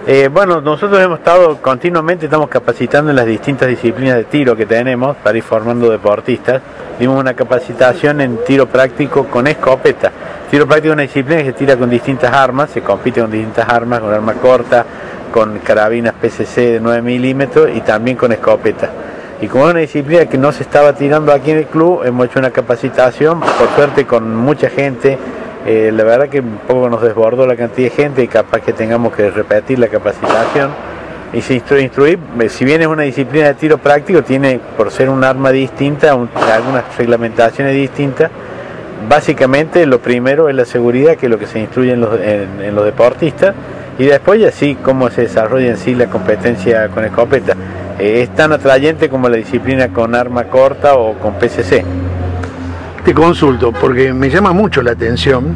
Bueno, nosotros estamos capacitando en las distintas disciplinas de tiro que tenemos para ir formando deportistas. Dimos una capacitación en tiro práctico con escopeta. Tiro práctico es una disciplina que se tira con distintas armas, se compite con distintas armas, con arma corta, con carabinas PCC de 9 milímetros y también con escopeta. Y como es una disciplina que no se estaba tirando aquí en el club, hemos hecho una capacitación, por suerte con mucha gente. La verdad que un poco nos desbordó la cantidad de gente y capaz que tengamos que repetir la capacitación. Y se instruir, si bien es una disciplina de tiro práctico, tiene, por ser un arma distinta, algunas reglamentaciones distintas. Básicamente lo primero es la seguridad, que es lo que se instruye en los deportistas, y después ya sí cómo se desarrolla en sí la competencia con escopeta. Es tan atrayente como la disciplina con arma corta o con PCC. Te consulto, porque me llama mucho la atención,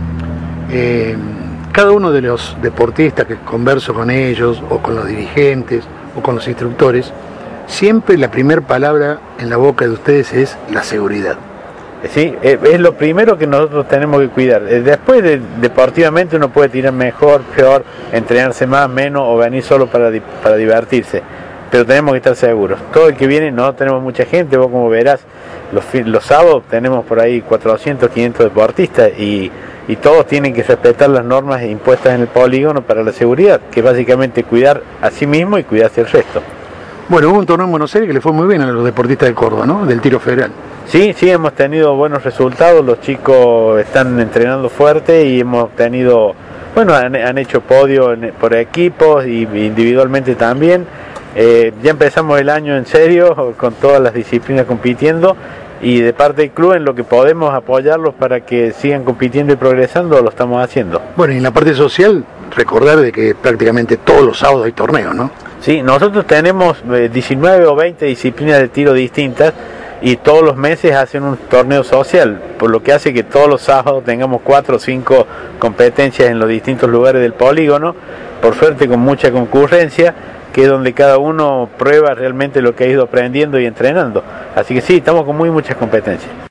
cada uno de los deportistas que converso con ellos, o con los dirigentes, o con los instructores, siempre la primera palabra en la boca de ustedes es la seguridad. Sí, es lo primero que nosotros tenemos que cuidar. Después deportivamente uno puede tirar mejor, peor, entrenarse más, menos o venir solo para divertirse. Pero tenemos que estar seguros. Todo el que viene, no tenemos mucha gente, vos como verás, los sábados tenemos por ahí 400, 500 deportistas y todos tienen que respetar las normas impuestas en el polígono para la seguridad, que es básicamente cuidar a sí mismo y cuidarse el resto. Bueno, hubo un torneo en Buenos Aires que le fue muy bien a los deportistas de Córdoba, ¿no? Del tiro federal. Sí, hemos tenido buenos resultados, los chicos están entrenando fuerte y hemos tenido, bueno, han hecho podio por equipos y individualmente también. Ya empezamos el año en serio, con todas las disciplinas compitiendo, y de parte del club en lo que podemos apoyarlos para que sigan compitiendo y progresando, lo estamos haciendo. Bueno, y en la parte social, recordar de que prácticamente todos los sábados hay torneos, ¿no? Sí, nosotros tenemos 19 o 20 disciplinas de tiro distintas y todos los meses hacen un torneo social, por lo que hace que todos los sábados tengamos 4 o 5 competencias en los distintos lugares del polígono, por suerte con mucha concurrencia, que es donde cada uno prueba realmente lo que ha ido aprendiendo y entrenando. Así que sí, estamos con muchas competencias.